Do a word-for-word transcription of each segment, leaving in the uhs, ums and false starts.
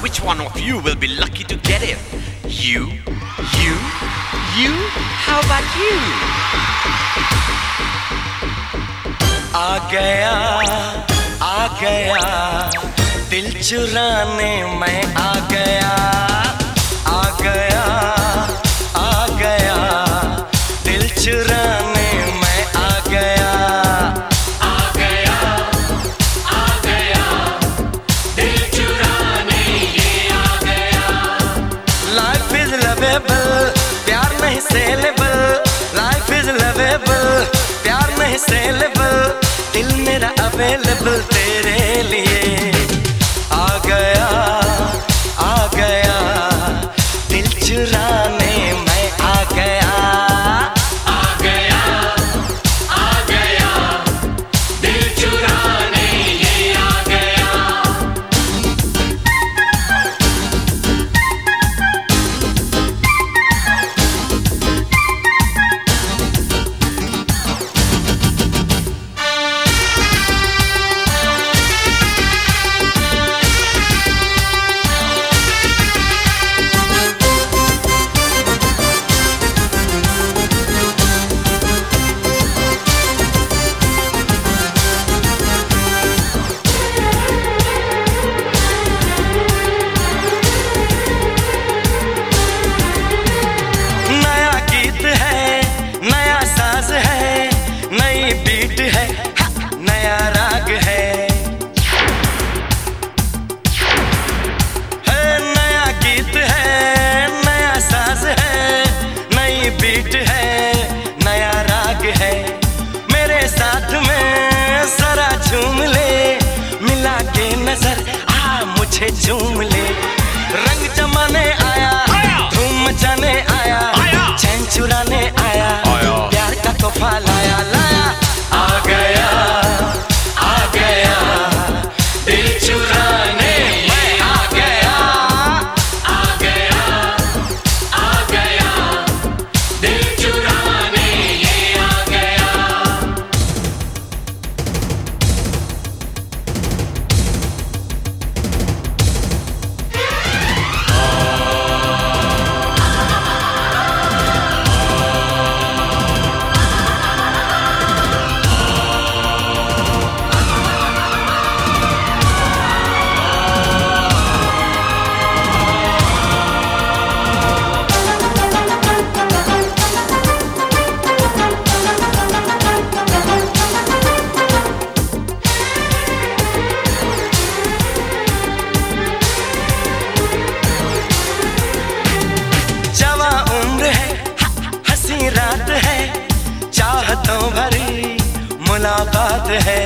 which one of you will be lucky to get it? You, you, you, how about you? आ गया, आ गया, दिल चुराने मैं आ गया, आ गया, आ गया, दिल चुराने मैं आ गया, आ गया, आ गया, दिल चुराने ये आ गया। Life is lovable, प्यार नहीं सेलेबल, Life is lovable, प्यार नहीं सेलेबल, दिल मेरा अवेलेबल तेरे लिए। आ गया, आ गया, दिल चुराने मैं आ गया, आ गया, आ गया, दिल चुराने ये आ गया। बीट है, नया राग है, मेरे साथ में जरा झूम ले, मिला के नजर आ मुझे झूम ले। रंग जमाने आया, धूम मचाने आया, चैन चुराने आया, प्यार का तोहफा लाया लाया। आ गया, आ गया, दिल चुराने मैं आ गया, आ गया, आ गया, दिल चुराने ये आ गया। रात है, चाहतों भरी मुलाकात है,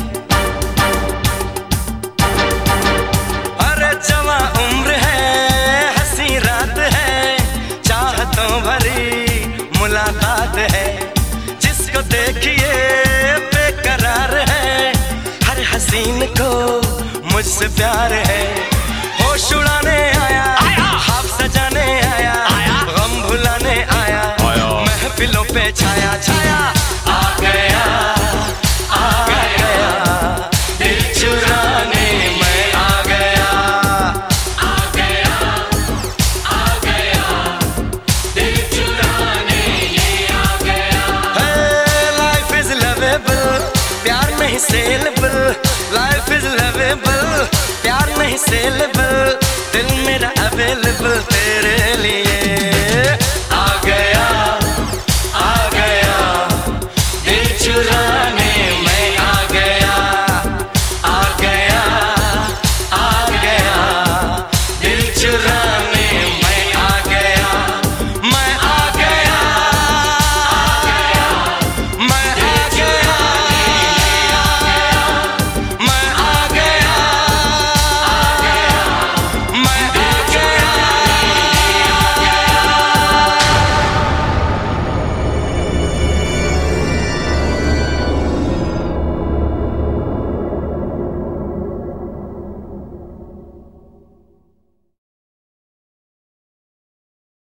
अरे जवां उम्र है, हंसी रात है, चाहतों भरी मुलाकात है। जिसको देखिए बेकरार है, हर हसीन को मुझसे प्यार है। होश उड़ाने आया, ख्वाब सजाने आया, गम भुलाने आया, महफिलों पे छाया छाया। आ गया, आ गया, दिल चुराने मैं आ गया, आ गया, आ गया, दिल चुराने ये आ गया। लाइफ इज लवेबल, प्यार नहीं सेलेबल, लाइफ इज लवेबल, प्यार नहीं सेलेबल, दिल मेरा अवेलेबल तेरे लिए।